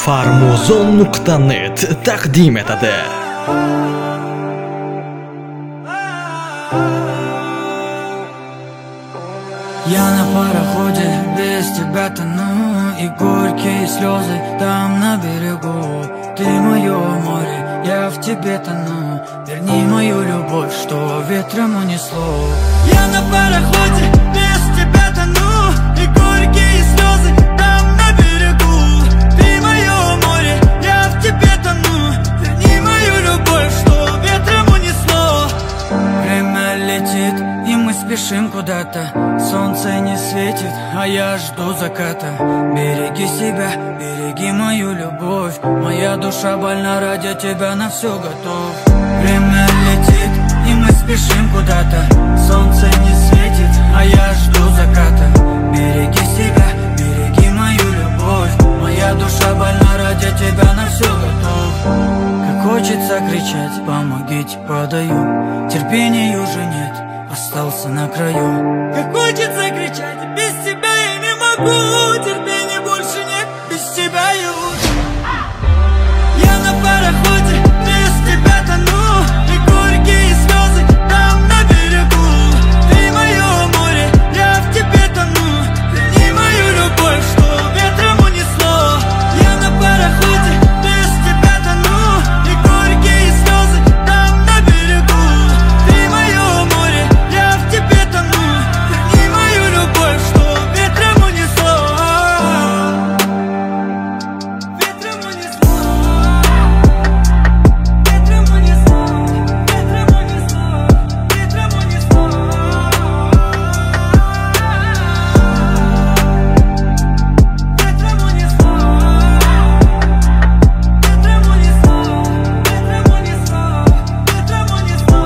Farmuzon.net taqdim etadi. Я на пароходе, без тебя тону, и горькие слезы там на берегу. Ты мое море, я в тебе тону, верни мою любовь, что ветром унесло. Я на пароходе, без тебя тону, и горькие слезы там на берегу. Ты мое море, я в тебе тону, верни мою любовь, что ветром унесло. Время летит, и мы спешим куда-то. Солнце не светит, а я жду заката. Береги себя, береги мою любовь. Моя душа больна, ради тебя на все готов. Время летит, и мы спешим куда-то. Солнце не светит, а я жду заката. Береги себя, береги мою любовь. Моя душа больна, ради тебя на все готов. Как хочется кричать, помогите, подаю. Терпения уже нет, остался на краю. Как хочется кричать, без тебя я не могу. Терпения больше нет, без тебя я лучше. Я на пароходе, без тебя тону, и горькие слезы там на берегу. Ты мое море, я в тебе тону, верни мою любовь, что ветром унесло. Я на пароходе, без тебя тону, и горькие слезы там на берегу. Ты мое море, я в тебе тону, верни мою любовь, что ветром унесло. Ветром унесло. Ветром унесло. Ветром унесло. Ветром унесло. Ветром унесло. Ветром унесло. Ветром унесло. Ветром унесло.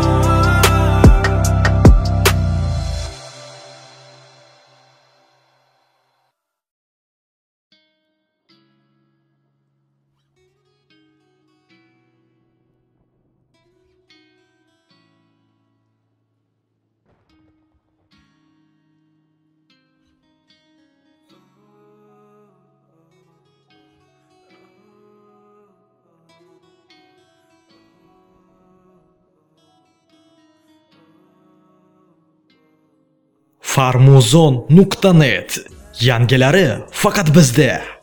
Farmuzon.net yangilari faqat bizda.